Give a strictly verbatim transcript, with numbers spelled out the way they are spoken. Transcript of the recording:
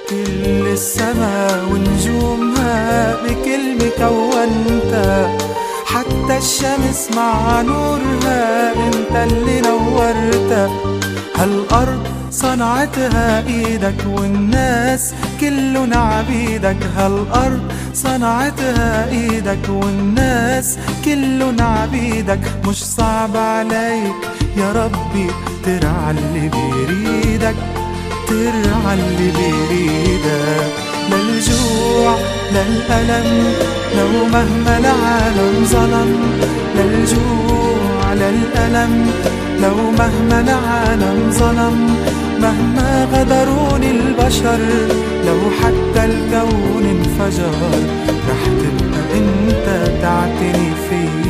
كل السما ونجومها بكلمة كونتها، حتى الشمس مع نورها انت اللي نورتها. هالأرض صنعتها ايدك والناس كلنا عبيدك، هالأرض صنعتها ايدك والناس كلنا عبيدك. مش صعب عليك يا ربي ترعى اللي بيريدك، ترعى اللي بيريدك. للجوع للألم لو مهما العالم ظلم، للجوع للألم لو مهما العالم ظلم، مهما غدروني البشر، لو حتى الكون انفجر، رح تبقى انت تعتني فيه.